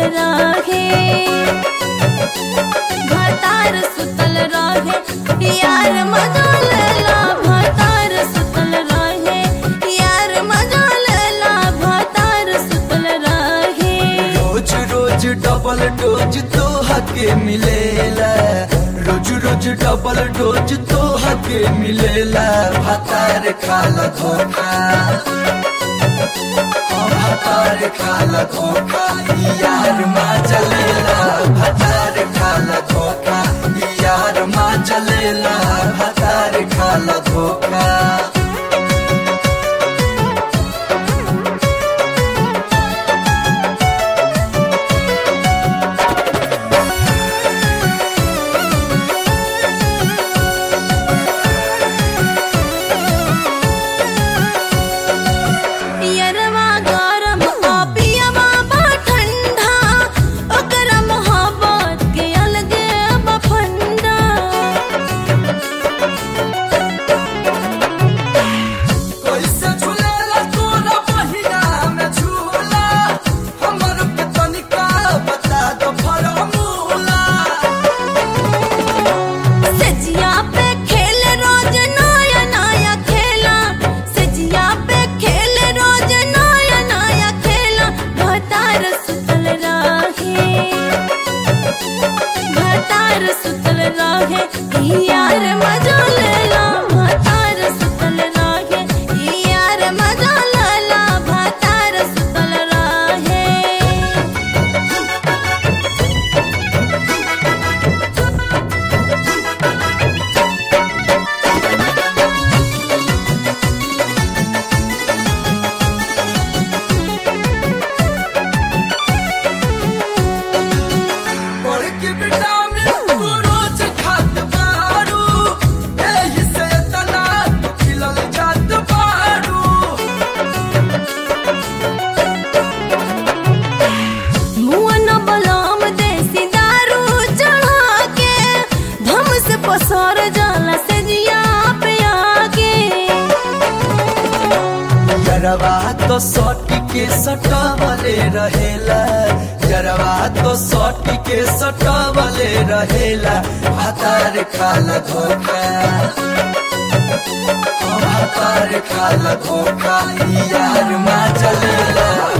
रहे, भतार सुतल रहे, यार मजा लेला भतार सुतल रहे, यार मजा लेला भतार सुतल रहे। रोज रोज डबल डोज तो हके मिलेला, रोज रोज डबल डोज तो हके मिलेला, भतार खाला धोखा, भतार खाला धोखा, यार मजा लेला भतार खाला धोखा, यार मजा लेला भतार खाला धोखा। यरवा गरम आ पियवा बा ठंडा, ओकरा मोहब्बत के अलगे बफंडा। कैसे झूलेला तोरा बहिना में झूला, हमर के तनिका बता दो फॉर्मूला। सजिया पे खेल रोज नया नया खेला, सजिया पे खेल रोज नया नया खेला, भतार सुतल रहे, भतार सुतल रहे, यार मजा लेला भतार सुतल रहे, यार मजा लेला भतार सुतल रहे। और के विटामिन तू रोज खात बारू, एही से तना तू खिलल जात बारू। मुअन बलम देसी दारू चढ़ा के, धम से पसर जाला से जिया पे आके। जरवा तो सटी के सटावले रहेला, जरवा तो सटी के सटावले रहेला, भतार खाला धोखा, भतार खाला धोखा, यार मजा लेला